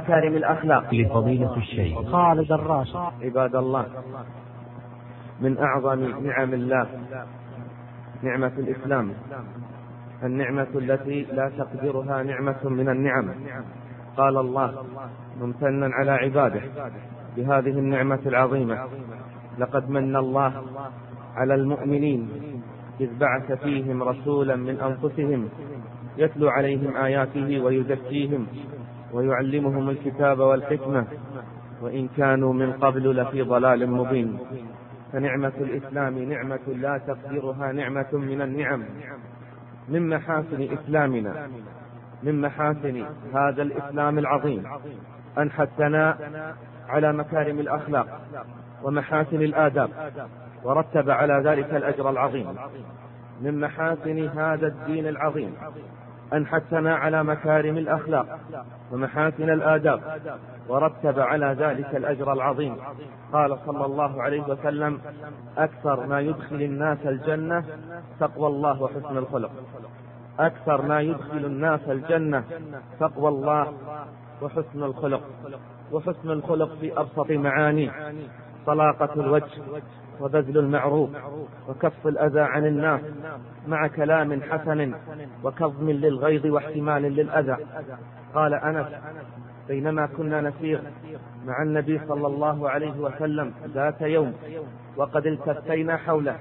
مكارم الأخلاق لفضيلة الشيخ خالد الراشد. عباد الله، من أعظم نعم الله نعمة الإسلام، النعمة التي لا تقدرها نعمة من النعم. قال الله ممتنا على عباده بهذه النعمة العظيمة: لقد من الله على المؤمنين إذ بعث فيهم رسولا من أنفسهم يتلو عليهم آياته ويزكيهم ويعلمهم الكتاب والحكمة وإن كانوا من قبل لفي ضلال مبين. فنعمة الإسلام نعمة لا تقدرها نعمة من النعم. من محاسن إسلامنا، من محاسن هذا الإسلام العظيم أن حثنا على مكارم الأخلاق ومحاسن الآداب، ورتب على ذلك الأجر العظيم. من محاسن هذا الدين العظيم أن حثنا على مكارم الأخلاق ومحاسن الآداب، ورتب على ذلك الأجر العظيم. قال صلى الله عليه وسلم: أكثر ما يدخل الناس الجنة تقوى الله وحسن الخلق. أكثر ما يدخل الناس الجنة تقوى الله وحسن الخلق. وحسن الخلق في أبسط معاني: طلاقة الوجه، وبذل المعروف، وكف الأذى عن الناس، مع كلام حسن وكظم للغيظ واحتمال للأذى. قال أنس: بينما كنا نسير مع النبي صلى الله عليه وسلم ذات يوم وقد التفينا حوله،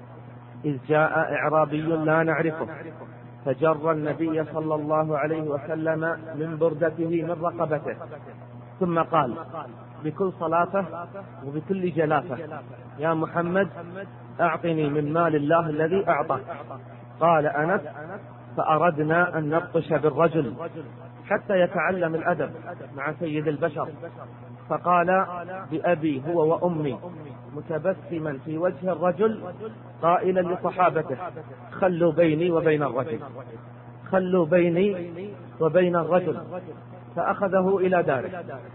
إذ جاء إعرابي لا نعرفه فجر النبي صلى الله عليه وسلم من بردته من رقبته، ثم قال بكل صلاته وبكل جلافه: يا محمد أعطني من مال الله الذي أعطى. قال أنس: فأردنا أن نبطش بالرجل حتى يتعلم الأدب مع سيد البشر، فقال بأبي هو وأمي، متبسما في وجه الرجل قائلا لصحابته: خلوا بيني وبين الرجل، خلوا بيني وبين الرجل. فأخذه إلى داره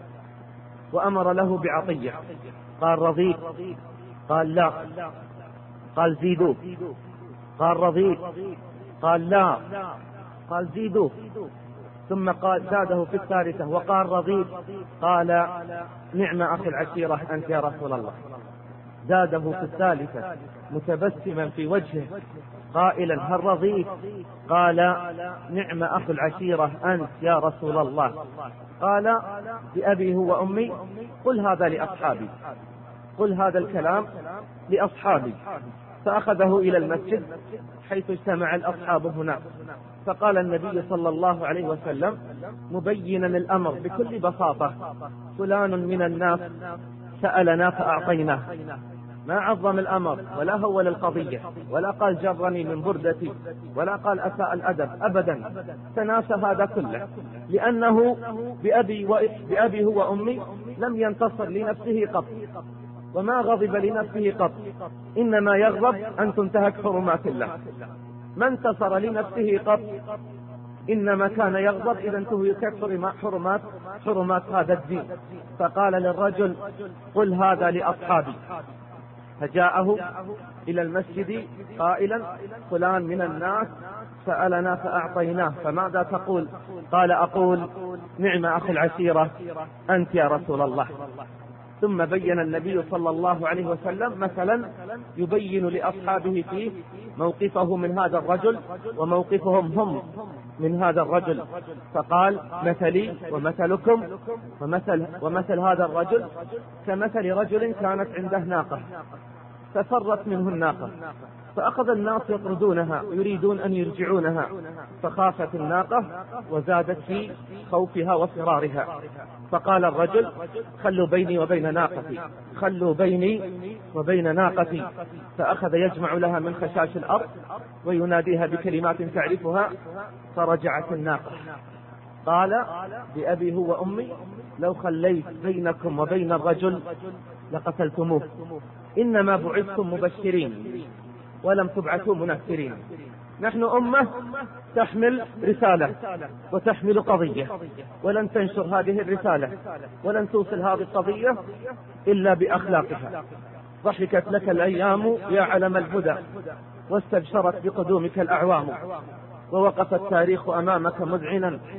وأمر له بعطية. قال: رضيت؟ قال: لا. قال: زيدوه. قال: رضيت؟ قال: لا. قال: زيدوه. ثم قال زاده في الثالثة وقال: رضيت؟ قال: نعم أخي العشيرة أنت يا رسول الله. زاده في الثالثة متبسما في وجهه قائلا: هل رضيت؟ قال: نعم أخي العشيرة أنت يا رسول الله. قال: بأبي هو وأمي قل هذا لأصحابي، قل هذا الكلام لأصحابي. فأخذه إلى المسجد حيث اجتمع الأصحاب هناك، فقال النبي صلى الله عليه وسلم مبينا الأمر بكل بساطة: فلان من الناس سألنا فأعطيناه. ما عظم الأمر ولا هول القضية ولا قال جرني من بردتي ولا قال أساء الأدب أبدا، تناسى هذا كله، لأنه بأبي هو وأمي لم ينتصر لنفسه قط وما غضب لنفسه قط، إنما يغضب أن تنتهك حرمات الله. ما انتصر لنفسه قط، إنما كان يغضب إذا انتهكت حرمات هذا الدين. فقال للرجل: قل هذا لأصحابي. فجاءه إلى المسجد قائلا: فلان من الناس سألنا فأعطيناه، فماذا تقول؟ قال: أقول نعم أخي العشيرة أنت يا رسول الله. ثم بين النبي صلى الله عليه وسلم مثلا يبين لأصحابه فيه موقفه من هذا الرجل وموقفهم هم من هذا الرجل، فقال: مثلي ومثلكم ومثل هذا الرجل كمثل رجل كانت عنده ناقة ففرت منه الناقة، فأخذ الناس يطردونها يريدون أن يرجعونها، فخافت الناقة وزادت في خوفها وفرارها، فقال الرجل: خلوا بيني وبين ناقتي، خلوا بيني وبين ناقتي. فأخذ يجمع لها من خشاش الأرض ويناديها بكلمات تعرفها، فرجعت الناقة. قال: بأبي هو وأمي لو خليت بينكم وبين الرجل لقتلتموه، إنما بعثتم مبشرين ولم تبعثوا منفرين. نحن أمة تحمل رسالة وتحمل قضية، ولن تنشر هذه الرسالة ولن توصل هذه القضية إلا بأخلاقها. ضحكت لك الأيام يا علم الهدى، واستبشرت بقدومك الأعوام، ووقف التاريخ أمامك مذعنا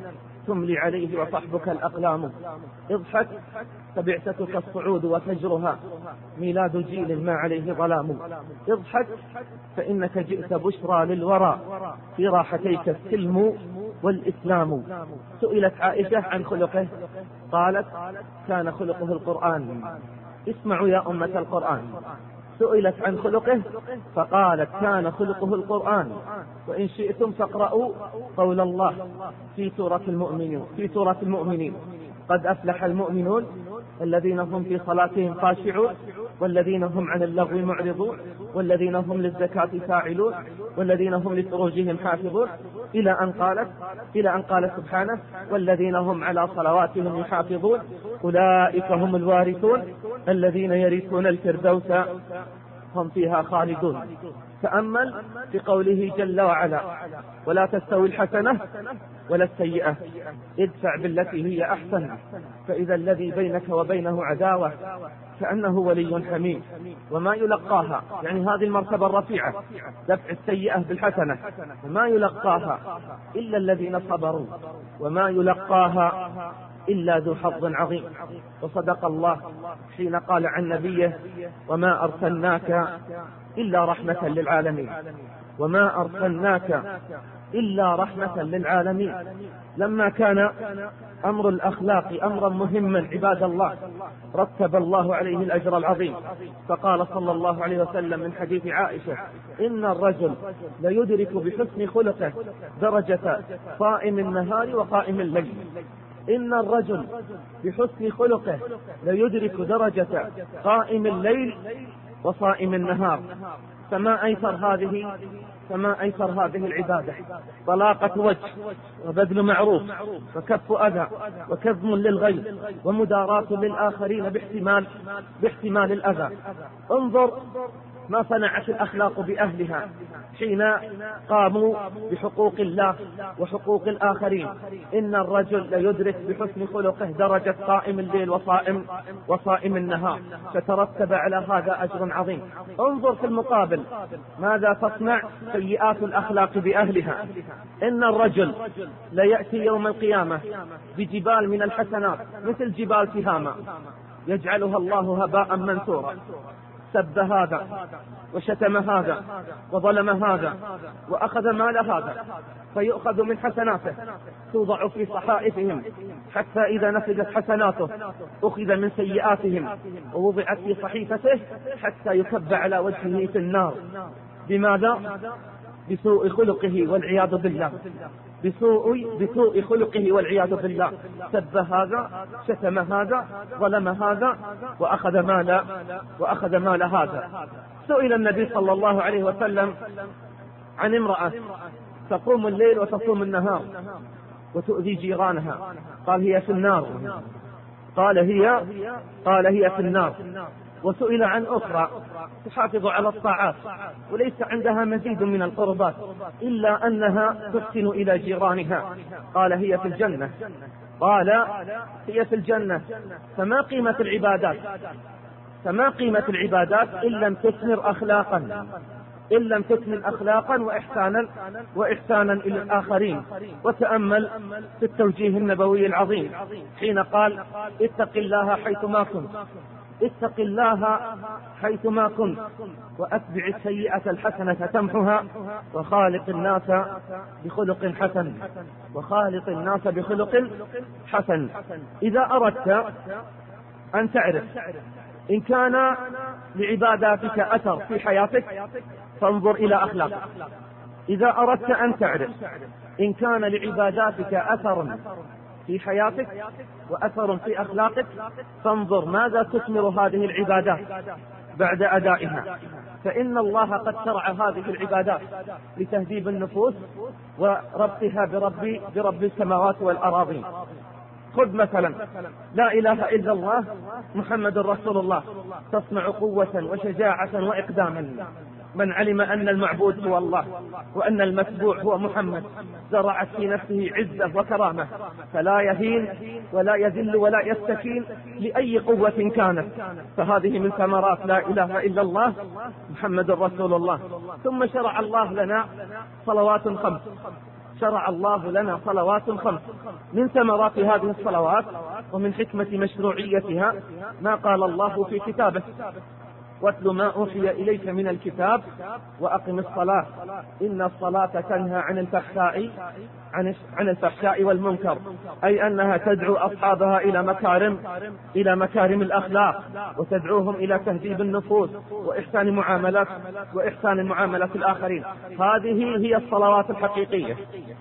تملي عليه وصحبك الأقلام. اضحك فبعثتك الصعود وفجرها ميلاد جيل ما عليه ظلام. اضحك فإنك جئت بشرى للورى في راحتيك السلم والإسلام. سئلت عائشة عن خلقه قالت كان خلقه القرآن. اسمعوا يا أمة القرآن. سئلت عن خلقه فقالت كان خلقه القرآن. وإن شئتم فاقرأوا قول الله في سورة المؤمنين قد أفلح المؤمنون الذين هم في صلاتهم خاشعون والذين هم عن اللغو معرضون والذين هم للزكاة فاعلون والذين هم لفروجهم حافظون إلى أن قالت سبحانه والذين هم على صلواتهم يحافظون أولئك هم الوارثون الذين يرثون الفردوس هم فيها خالدون. تأمل في قوله جل وعلا ولا تستوي الحسنة ولا السيئة ادفع بالتي هي أحسن فإذا الذي بينك وبينه عداوة كأنه ولي حميم. وما يلقاها يعني هذه المرتبة الرفيعة دفع السيئة بالحسنة وما يلقاها إلا الذين صبروا وما يلقاها إلا ذو حظ عظيم. وصدق الله حين قال عن نبيه وما أرسلناك إلا رحمة للعالمين. وما أرسلناك إلا رحمة للعالمين. لما كان أمر الأخلاق أمرا مهما عباد الله رتب الله عليه الأجر العظيم. فقال صلى الله عليه وسلم من حديث عائشة إن الرجل ليدرك بحسن خلقه درجة صائم النهار وقائم الليل. إن الرجل بحسن خلقه ليدرك درجة قائم الليل وصائم النهار. فما أيسر هذه العبادة طلاقة وجه وبذل معروف وكف أذى وكظم للغيظ ومداراة للآخرين باحتمال الأذى. انظر ما صنعت الأخلاق بأهلها حين قاموا بحقوق الله وحقوق الآخرين. إن الرجل ليدرك بحسن خلقه درجة قائم الليل وصائم النهار. فترتب على هذا أجر عظيم. انظر في المقابل ماذا تصنع سيئات الأخلاق بأهلها. إن الرجل ليأتي يوم القيامة بجبال من الحسنات مثل جبال تهامة يجعلها الله هباء منثورا. سب هذا وشتم هذا وظلم هذا وأخذ مال هذا فيؤخذ من حسناته توضع في صحائفهم حتى إذا نفذت حسناته أخذ من سيئاتهم ووضعت في صحيفته حتى يكب على وجهه في النار. بماذا؟ بسوء خلقه والعياذ بالله. بسوء خلقه والعياذ بالله. سب هذا شتم هذا ظلم هذا وأخذ مال هذا. سئل النبي صلى الله عليه وسلم عن امرأة تقوم الليل وتصوم النهار وتؤذي جيرانها قال هي في النار. قال هي في النار. وسئل عن أخرى تحافظ على الطاعات وليس عندها مزيد من القربات إلا أنها تحسن إلى جيرانها قال هي في الجنة. قال هي في الجنة. فما قيمة العبادات إن لم تثمر أخلاقا وإحسانا إلى الآخرين. وتأمل في التوجيه النبوي العظيم حين قال اتق الله حيثما كنت وأتبع السيئة الحسنة تمحها وخالق الناس بخلق حسن. إذا أردت أن تعرف إن كان لعباداتك أثر في حياتك فانظر إلى أخلاقك. إذا أردت أن تعرف إن كان لعباداتك أثر في حياتك وأثر في أخلاقك فانظر ماذا تثمر هذه العبادات بعد أدائها. فإن الله قد شرع هذه العبادات لتهذيب النفوس وربطها برب السماوات والأراضين. خذ مثلا لا إله إلا الله محمد رسول الله تصنع قوة وشجاعة وإقداما. من علم أن المعبود هو الله وأن المتبوع هو محمد زرعت في نفسه عزة وكرامة فلا يهين ولا يذل ولا يستكين لأي قوة كانت. فهذه من ثمرات لا إله إلا الله محمد رسول الله. ثم شرع الله لنا صلوات 5 شرع الله لنا صلوات 5. من ثمرات هذه الصلوات ومن حكمة مشروعيتها ما قال الله في كتابه: واتل ما أوحي إليك من الكتاب وأقم الصلاة إن الصلاة تنهى عن الفحشاء والمنكر، أي أنها تدعو أصحابها إلى مكارم الأخلاق، وتدعوهم إلى تهذيب النفوس وإحسان المعاملة الآخرين. هذه هي الصلوات الحقيقية.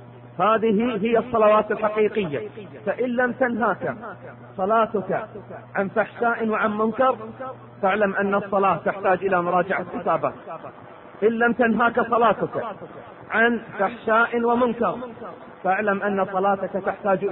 فإن لم تنهاك صلاتك عن فحشاء وعن منكر فاعلم أن الصلاة تحتاج إلى مراجعة حسابات. إن لم تنهاك صلاتك عن فحشاء ومنكر فاعلم أن صلاتك تحتاج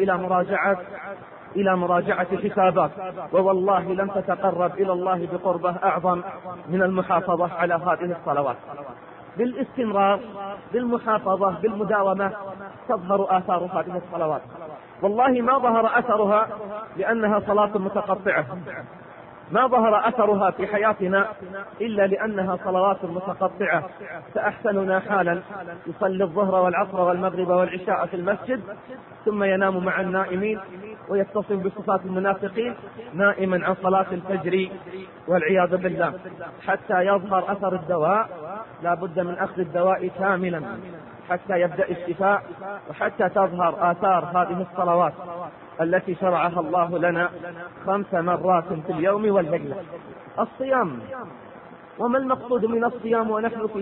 إلى مراجعة حسابات. ووالله لن تتقرب إلى الله بقربة أعظم من المحافظة على هذه الصلوات. بالاستمرار، بالمحافظة، بالمداومة تظهر آثار هذه الصلوات. والله ما ظهر أثرها لأنها صلاة متقطعة، ما ظهر أثرها في حياتنا إلا لأنها صلوات متقطعة. فأحسننا حالا يصلي الظهر والعصر والمغرب والعشاء في المسجد ثم ينام مع النائمين ويتصل بصفات المنافقين نائما عن صلاة الفجر والعياذ بالله. حتى يظهر أثر الدواء لا بد من أخذ الدواء كاملا حتى يبدأ الشفاء، وحتى تظهر آثار هذه الصلوات التي شرعها الله لنا 5 مرات في اليوم والليلة. الصيام، وما المقصود من الصيام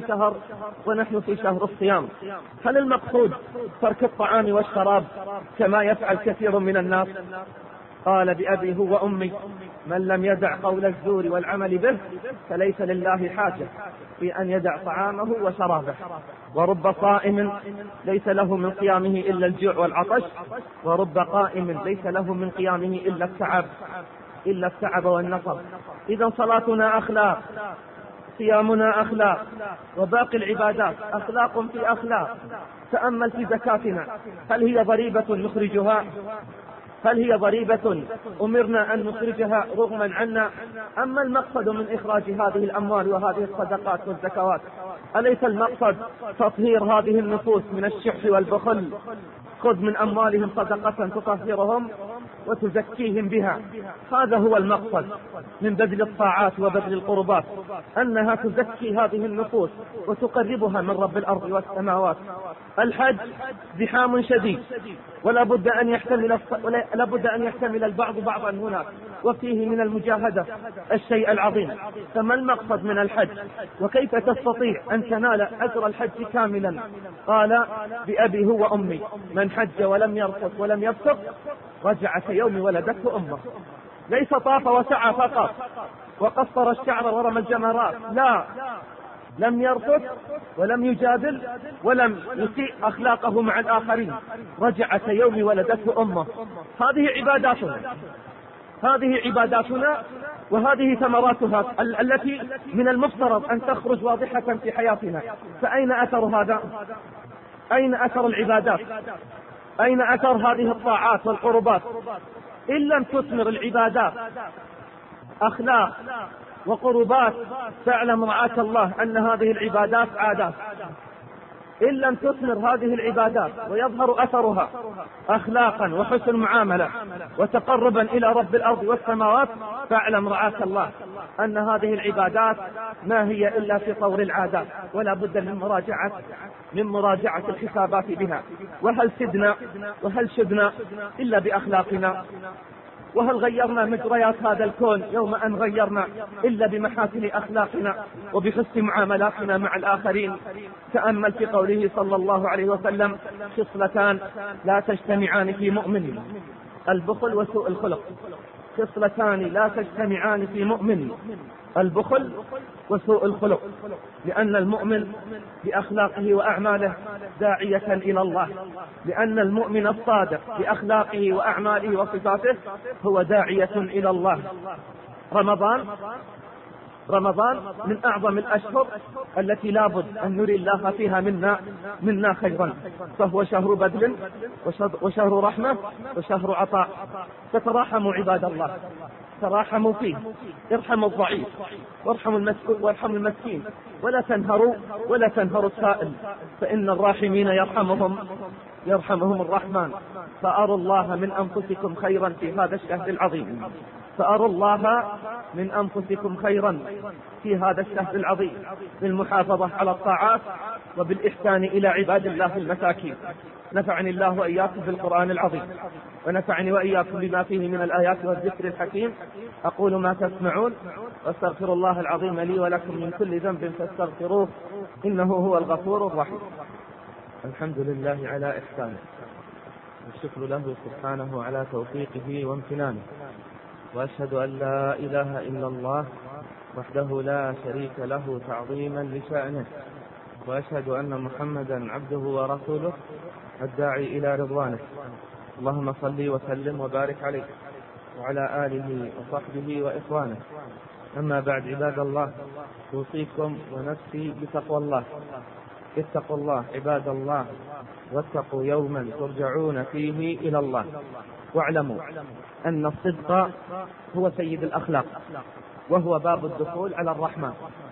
ونحن في شهر الصيام؟ هل المقصود ترك الطعام والشراب كما يفعل كثير من الناس؟ قال بأبي هو وأمي: من لم يدع قول الزور والعمل به فليس لله حاجة في أن يدع طعامه وشرابه. ورب صائم ليس له من قيامه إلا الجوع والعطش، ورب قائم ليس له من قيامه إلا التعب والنصب. إذا صلاتنا أخلاق، صيامنا أخلاق، وباقي العبادات أخلاق في أخلاق. تأمل في زكاتنا، هل هي ضريبة نخرجها؟ هل هي ضريبة أمرنا أن نخرجها رغما عنا؟ أما المقصد من إخراج هذه الأموال وهذه الصدقات والزكوات أليس المقصد تطهير هذه النفوس من الشح والبخل؟ خذ من أموالهم صدقة تطهرهم وتزكيهم بها. هذا هو المقصد من بذل الطاعات وبذل القربات، أنها تزكي هذه النفوس وتقربها من رب الأرض والسماوات. الحج زحام شديد ولا بد أن يحتمل البعض بعضا هناك، وفيه من المجاهدة الشيء العظيم. فما المقصد من الحج؟ وكيف تستطيع أن تنال أجر الحج كاملا؟ قال بأبي هو وأمي: من حج ولم يرفث ولم يفسق رجع كيوم ولدته أمه. ليس طاف وسعى فقط وقصر الشعر ورمى الجمرات، لا، لم يرفث ولم يجادل ولم يسيء أخلاقه مع الآخرين، رجع كيوم ولدته أمه. هذه عباداتنا وهذه ثمراتها التي من المفترض أن تخرج واضحة في حياتنا. فأين أثر هذا؟ أين أثر العبادات؟ أين أثر هذه الطاعات والقربات؟ إن لم تثمر العبادات أخلاق وقربات فاعلم رعاك الله أن هذه العبادات عادات. إن لم تثمر هذه العبادات ويظهر أثرها أخلاقا وحسن معاملة وتقربا إلى رب الأرض والسماوات فاعلم رعاك الله أن هذه العبادات ما هي إلا في طور العادات، ولا بد من مراجعة الحسابات بها. وهل شدنا إلا بأخلاقنا؟ وهل غيرنا مجريات هذا الكون يوم أن غيرنا إلا بمحاسن أخلاقنا وبحسن معاملاتنا مع الآخرين؟ تأمل في قوله صلى الله عليه وسلم: خصلتان لا تجتمعان في مؤمن: البخل وسوء الخلق. خصلتان لا تجتمعان في مؤمن: البخل وسوء الخلق. لأن المؤمن بأخلاقه وأعماله داعية إلى الله، لأن المؤمن الصادق بأخلاقه وأعماله وصفاته هو داعية إلى الله. رمضان من أعظم الأشهر التي لابد أن نري الله فيها منا خيرا، فهو شهر بذل وشهر رحمة وشهر عطاء. فتراحموا عباد الله، تراحموا فيه، ارحموا الضعيف وارحموا المسكين، ولا تنهروا السائل، فإن الراحمين يرحمهم الرحمن. فأروا الله من أنفسكم خيرا في هذا الشهر العظيم، فأروا الله من أنفسكم خيرا في هذا الشهر العظيم بالمحافظة على الطاعات وبالإحسان إلى عباد الله المساكين. نفعني الله وإياكم بالقرآن العظيم، ونفعني وإياكم بما فيه من الآيات والذكر الحكيم. أقول ما تسمعون، واستغفر الله العظيم لي ولكم من كل ذنب فاستغفروه إنه هو الغفور الرحيم. الحمد لله على إحسانه، والشكر له سبحانه على توفيقه وامتنانه، وأشهد أن لا إله إلا الله وحده لا شريك له تعظيما لشأنه، وأشهد أن محمدا عبده ورسوله الداعي إلى رضوانه. اللهم صل وسلم وبارك عليه وعلى آله وصحبه وإخوانه. أما بعد، عباد الله، أوصيكم ونفسي بتقوى الله. اتقوا الله عباد الله، واتقوا يوما ترجعون فيه إلى الله، واعلموا أن الصدق هو سيد الأخلاق، وهو باب الدخول على الرحمن.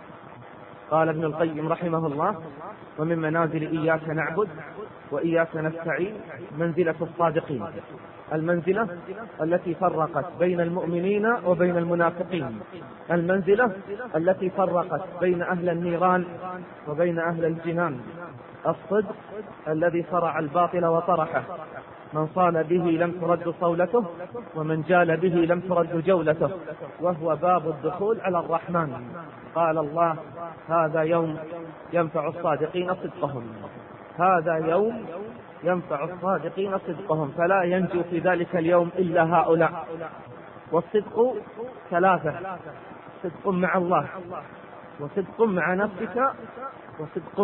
قال ابن القيم رحمه الله: ومن منازل إياك نعبد وإياك نستعين منزلة الصادقين، المنزلة التي فرقت بين المؤمنين وبين المنافقين، المنزلة التي فرقت بين أهل النيران وبين أهل الجنان، الصدق الذي صرع الباطل وطرحه. من صال به لم ترد صولته، ومن جال به لم ترد جولته، وهو باب الدخول على الرحمن. قال الله: هذا يوم ينفع الصادقين صدقهم، هذا يوم ينفع الصادقين صدقهم، فلا ينجو في ذلك اليوم إلا هؤلاء. والصدق ثلاثة: صدق مع الله، وصدق مع نفسك، وصدق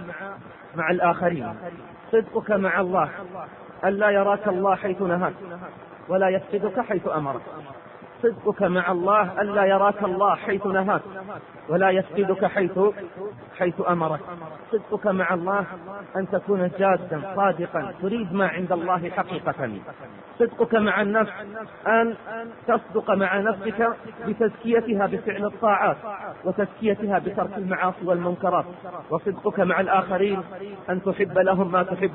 مع الآخرين. صدقك مع الله ألا يراك الله حيث نهاك ولا يفقدك حيث أمرك. صدقك مع الله ألا يراك الله حيث نهاك ولا يفقدك حيث أمرك. صدقك مع الله أن تكون جادا صادقا تريد ما عند الله حقيقة. صدقك مع النفس أن تصدق مع نفسك بتزكيتها بفعل الطاعات وتزكيتها بترك المعاصي والمنكرات. وصدقك مع الآخرين أن تحب لهم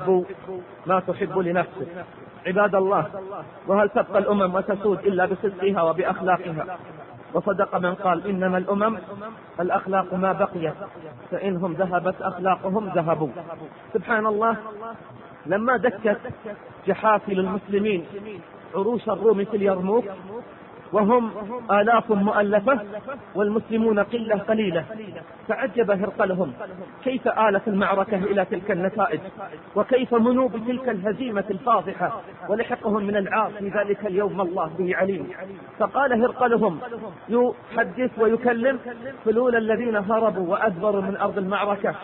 ما تحب لنفسك. عباد الله، وهل تبقى الأمم وتسود إلا بصدقها وبأخلاقها؟ وصدق من قال: إنما الأمم الأخلاق ما بقيت، فإنهم ذهبت أخلاقهم ذهبوا. سبحان الله، لما دكت جحافل المسلمين عروش الروم في اليرموك وهم آلاف مؤلفة والمسلمون قلة قليلة، تعجب هرقلهم كيف آلت المعركة إلى تلك النتائج، وكيف منوا بتلك الهزيمة الفاضحة، ولحقهم من العار في ذلك اليوم الله به عليم. فقال هرقلهم يحدث ويكلم: فلولا الذين هربوا وأدبروا من أرض المعركة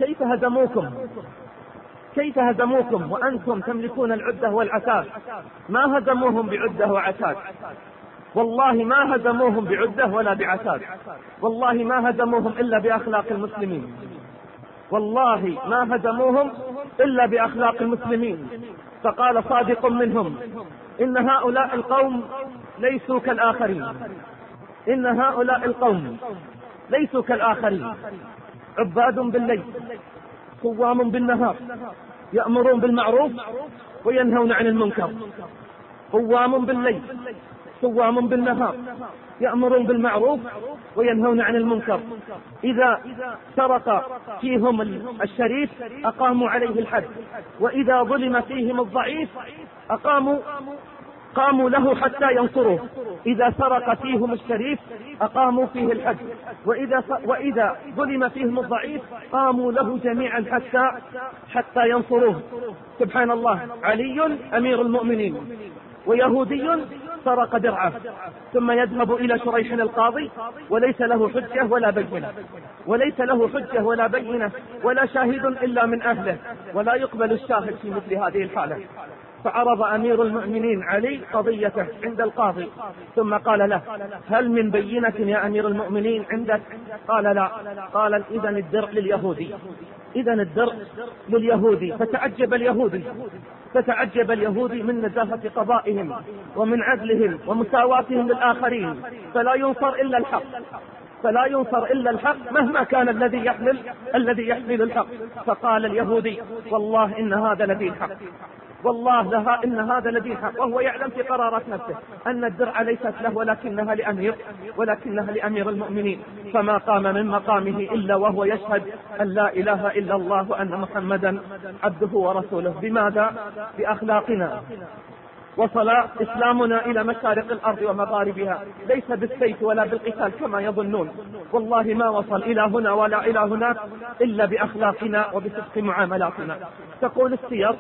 كيف هزموكم وأنتم تملكون العدة والعتاد. ما هزموهم بعدة وعتاد، والله ما هزموهم بعدة ولا بعتاد، والله ما هزموهم إلا بأخلاق المسلمين، والله ما هزموهم إلا بأخلاق المسلمين. فقال صادق منهم: إن هؤلاء القوم ليسوا كالآخرين، إن هؤلاء القوم ليسوا كالآخرين، عباد بالليل صوام بالنهار، يأمرون بالمعروف وينهون عن المنكر. قوام بالليل صوام بالنهار، يأمرون بالمعروف وينهون عن المنكر. إذا سرق فيهم الشريف أقاموا عليه الحد، وإذا ظلم فيهم الضعيف قاموا له حتى ينصروه. إذا سرق فيهم الشريف أقاموا فيه الحد، وإذا ظلم فيهم الضعيف قاموا له جميعا حتى ينصروه. سبحان الله، علي أمير المؤمنين ويهودي سرق درعه، ثم يذهب إلى شريح القاضي وليس له حجة ولا بينة ولا شاهد إلا من أهله، ولا يقبل الشاهد في مثل هذه الحالة. فعرض أمير المؤمنين علي قضيته عند القاضي، ثم قال له: هل من بينة يا أمير المؤمنين عندك؟ قال: لا. قال: إذن الدرع لليهودي. فتعجب اليهودي من نزاهة قضائهم ومن عدلهم ومساواتهم للآخرين، فلا ينصر إلا الحق، فلا ينصر إلا الحق مهما كان الذي يحمل الحق. فقال اليهودي: والله إن هذا لدين حق، والله إن هذا لدين حق، وهو يعلم في قرارات نفسه أن الدرع ليست له ولكنها لأمير المؤمنين. فما قام من مقامه إلا وهو يشهد أن لا إله إلا الله وأن محمدا عبده ورسوله. بماذا؟ بأخلاقنا. وصل إسلامنا إلى مشارق الأرض ومغاربها، ليس بالسيف ولا بالقتال كما يظنون، والله ما وصل إلى هنا ولا إلى هناك إلا بأخلاقنا وبصدق معاملاتنا. تقول السير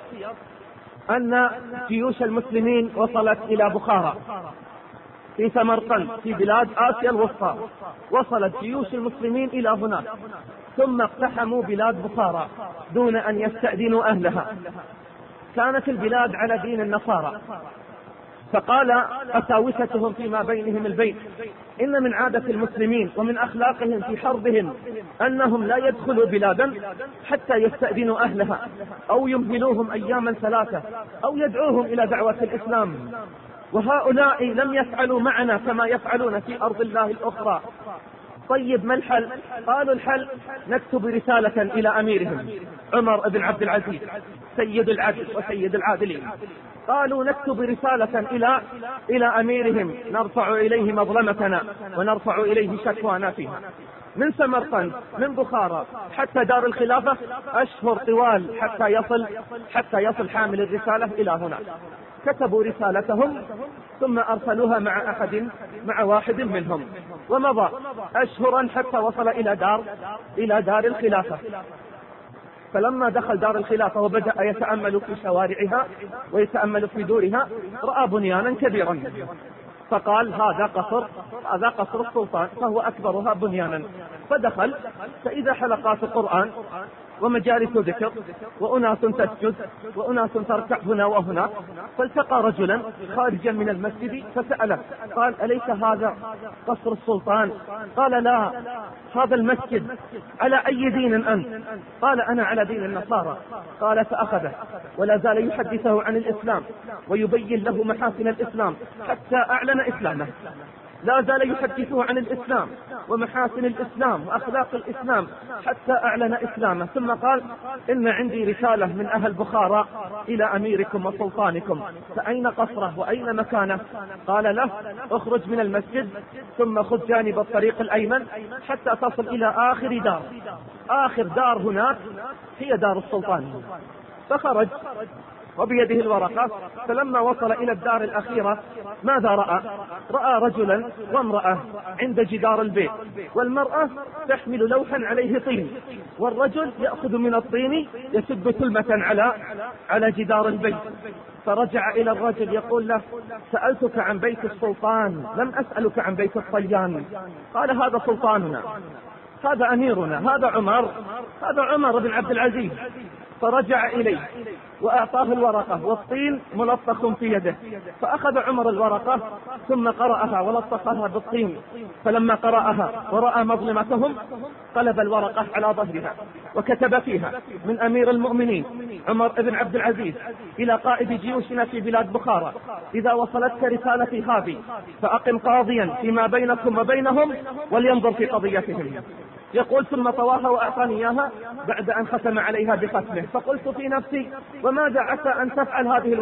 أن جيوش المسلمين وصلت إلى بخارى في سمرقند في بلاد آسيا الوسطى، وصلت جيوش المسلمين إلى هناك، ثم اقتحموا بلاد بخارى دون أن يستأذنوا أهلها. كانت البلاد على دين النصارى، فقال أساوستهم فيما بينهم البيت: إن من عادة المسلمين ومن أخلاقهم في حربهم أنهم لا يدخلوا بلادا حتى يستأذنوا أهلها، أو يمهلوهم أياما 3 أو يدعوهم إلى دعوة الإسلام. وهؤلاء لم يفعلوا معنا كما يفعلون في أرض الله الأخرى. طيب ما الحل؟ قالوا الحل نكتب رسالة إلى أميرهم عمر بن عبد العزيز سيد العدل وسيد العادلين. قالوا نكتب رسالة إلى أميرهم نرفع إليه مظلمتنا ونرفع إليه شكوانا فيها. من سمرقند من بخارى حتى دار الخلافة أشهر طوال حتى يصل حامل الرسالة إلى هنا. كتبوا رسالتهم ثم أرسلوها مع واحد منهم، ومضى أشهرا حتى وصل إلى دار الخلافة. فلما دخل دار الخلافة وبدأ يتأمل في شوارعها ويتأمل في دورها، رأى بنيانا كبيرا، فقال هذا قصر السلطان، فهو أكبرها بنيانا. فدخل فإذا حلقات قرآن ومجالس ذكر وأناس تسجد وأناس تركع هنا وهناك. فالتقى رجلا خارجا من المسجد فسأله، قال: أليس هذا قصر السلطان؟ قال: لا، هذا المسجد. على أي دين أنت؟ قال: أنا على دين النصارى. قال: فأخذه ولا زال يحدثه عن الإسلام ويبين له محاسن الإسلام حتى أعلن إسلامه. لا زال يحدثه عن الإسلام ومحاسن الإسلام وأخلاق الإسلام حتى أعلن إسلامه. ثم قال: إن عندي رسالة من أهل بخارى إلى أميركم وسلطانكم، فأين قصره وأين مكانه؟ قال له: اخرج من المسجد ثم خذ جانب الطريق الأيمن حتى تصل إلى آخر دار هناك هي دار السلطان. فخرج وبيده الورقة. فلما وصل إلى الدار الأخيرة ماذا رأى رجلا وامرأة عند جدار البيت، والمرأة تحمل لوحا عليه طين، والرجل يأخذ من الطين يسب كلمة على جدار البيت. فرجع إلى الرجل يقول له: سألتك عن بيت السلطان، لم أسألك عن بيت الطيان. قال: هذا سلطاننا، هذا أميرنا، هذا عمر بن عبد العزيز. فرجع إليه وأعطاه الورقة والطين ملطخ في يده، فأخذ عمر الورقة ثم قرأها ولطخها بالطين. فلما قرأها ورأى مظلمتهم قلب الورقة على ظهرها وكتب فيها: من أمير المؤمنين عمر بن عبد العزيز إلى قائد جيوشنا في بلاد بخارى: إذا وصلتك رسالتي هذه فأقم قاضيا فيما بينكم وبينهم ولينظر في قضيتهم. يقول: ثم طواها وأعطاني إياها بعد أن ختم عليها بختمه. فقلت في نفسي: وماذا عسى أن تفعل هذه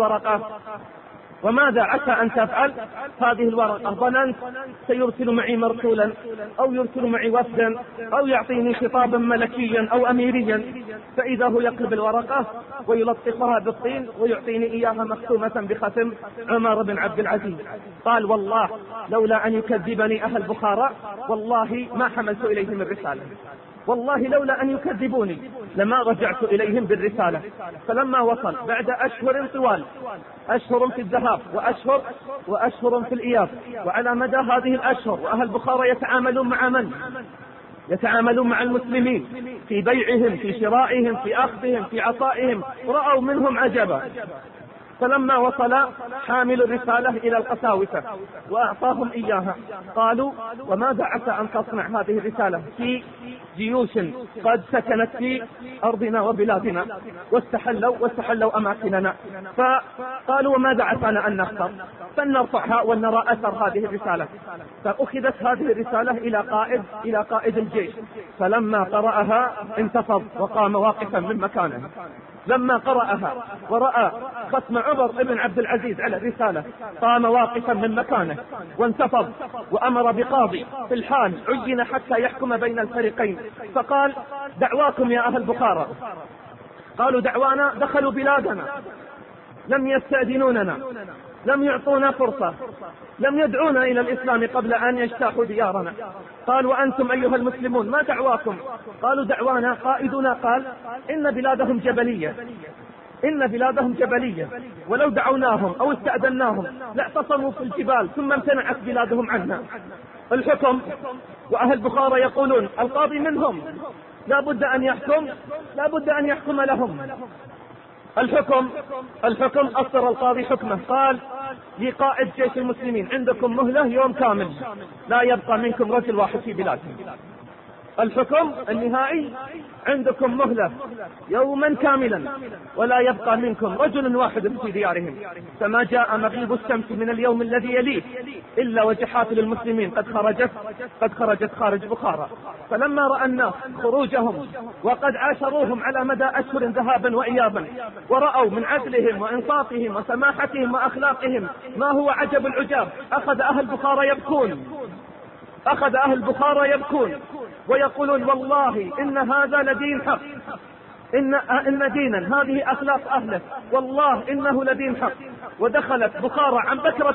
الورقة؟ ظننت سيرسل معي مرسولا أو يرسل معي وفدا أو يعطيني خطابا ملكيا أو أميريا، فإذا هو يقلب الورقة ويلطخها بالطين ويعطيني إياها مختومة بختم عمر بن عبد العزيز. قال: والله لولا أن يكذبني أهل بخارى والله ما حملت إليهم الرسالة، والله لولا أن يكذبوني لما رجعت إليهم بالرسالة. فلما وصل بعد أشهر طوال، أشهر في الذهاب وأشهر في الإياب، وعلى مدى هذه الأشهر وأهل بخارى يتعاملون مع من؟ يتعاملون مع المسلمين في بيعهم، في شرائهم، في أخذهم، في عطائهم. رأوا منهم عجبا، فلما وصل حامل الرسالة إلى القساوسة وأعطاهم إياها قالوا: وماذا عسى أن تصنع هذه الرسالة في جيوش قد سكنت في أرضنا وبلادنا واستحلوا أماكننا؟ فقالوا: وماذا عسانا أن نختار؟ فلنرفعها ونرى أثر هذه الرسالة. فأخذت هذه الرسالة إلى قائد الجيش، فلما قرأها انتفض وقام واقفا من مكانه. لما قرأها ورأى ختم عمر بن عبد العزيز على الرسالة قام واقفا من مكانه وانتفض وأمر بقاضي في الحال عين حتى يحكم بين الفريقين، فقال: دعواكم يا أهل بخارى. قالوا: دعوانا، دخلوا بلادنا، لم يستأذنوننا، لم يعطونا فرصة، لم يدعونا إلى الإسلام قبل أن يجتاحوا ديارنا. قال: وأنتم أيها المسلمون ما دعواكم؟ قالوا: دعوانا قائدنا قال: إن بلادهم جبلية، ولو دعوناهم أو استأذناهم لاعتصموا في الجبال ثم امتنعت بلادهم عنا. الحكم، وأهل بخارى يقولون القاضي منهم، لا بد أن يحكم لهم. الحكم أصدر القاضي حكمه، قال لقائد جيش المسلمين: عندكم مهلة يوم كامل، لا يبقى منكم رجل واحد في بلادهم. الحكم النهائي: عندكم مهلة يوما كاملا ولا يبقى منكم رجل واحد في ديارهم. فما جاء مغيب الشمس من اليوم الذي يليه إلا وجحافل المسلمين قد خرجت خارج بخارى. فلما رأى الناس خروجهم وقد عاشروهم على مدى أشهر ذهابا وإيابا، ورأوا من عدلهم وإنصافهم وسماحتهم وأخلاقهم ما هو عجب العجاب، أخذ أهل بخارى يبكون ويقولون: والله إن هذا لدين حق، إن دينا هذه أخلاق أهله، والله إنه لدين حق. ودخلت بخارى عن بكرة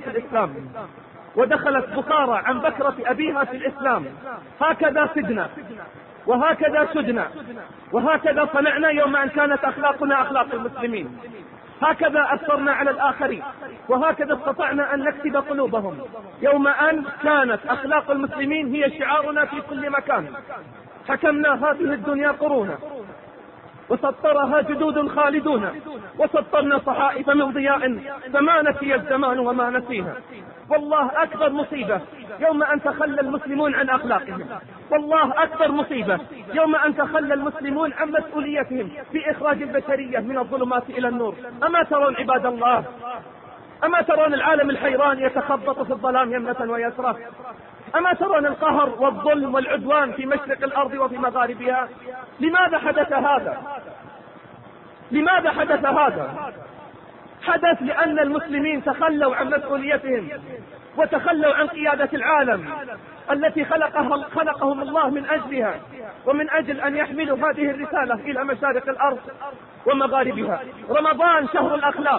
أبيها في الإسلام. هكذا سدنا وهكذا سدنا وهكذا صنعنا يوم أن كانت أخلاقنا أخلاق المسلمين. هكذا أثرنا على الآخرين، وهكذا استطعنا أن نكسب قلوبهم يوم أن كانت أخلاق المسلمين هي شعارنا في كل مكان. حكمنا هذه الدنيا قرونا، وسطرها جدود خالدون، وسطرنا صحائف من ضياء فما نسي الزمان وما نسيها. والله أكبر مصيبة يوم أن تخلى المسلمون عن أخلاقهم، والله أكبر مصيبة يوم أن تخلى المسلمون عن مسؤوليتهم في إخراج البشرية من الظلمات إلى النور. أما ترون عباد الله، أما ترون العالم الحيران يتخبط في الظلام يمنة ويسرى؟ أما ترون القهر والظلم والعدوان في مشرق الأرض وفي مغاربها؟ لماذا حدث هذا؟ حدث لأن المسلمين تخلوا عن مسؤوليتهم وتخلوا عن قيادة العالم التي خلقهم الله من أجلها، ومن أجل أن يحملوا هذه الرسالة إلى مشارق الأرض ومغاربها. رمضان شهر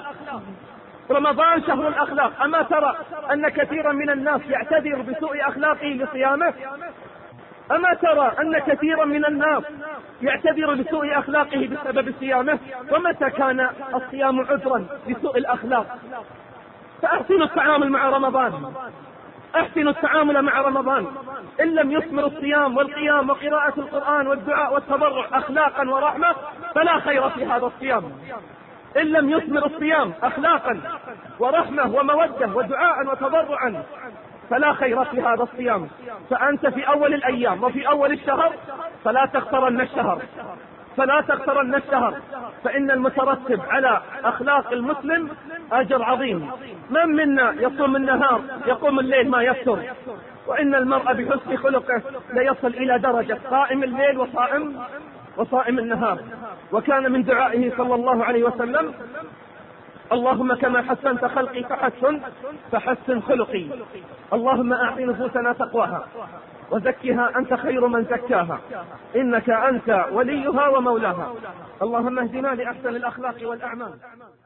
الأخلاق. أما ترى أن كثيرا من الناس يعتذر بسوء أخلاقه لصيامه؟ أما ترى أن كثيرا من الناس يعتذر بسوء أخلاقه بسبب صيامه؟ ومتى كان الصيام عذرا لسوء الأخلاق؟ فأحسنوا التعامل مع رمضان. إن لم يثمر الصيام والقيام وقراءة القرآن والدعاء والتضرع أخلاقا ورحمة فلا خير في هذا الصيام. إن لم يثمر الصيام أخلاقا ورحمة ومودة ودعاء وتضرعا فلا خير في هذا الصيام. فأنت في أول الأيام وفي أول الشهر فلا تخترن الشهر، فإن المترتب على أخلاق المسلم أجر عظيم. من منا يصوم النهار يقوم الليل ما يفتر، وإن المرء بحسن خلقه ليصل إلى درجة قائم الليل وصائم النهار. وكان من دعائه صلى الله عليه وسلم: اللهم كما حسنت خلقي فحسن خلقي. اللهم أعط نفوسنا تقواها وزكها أنت خير من زكاها، إنك أنت وليها ومولاها. اللهم اهدنا لأحسن الأخلاق والأعمال.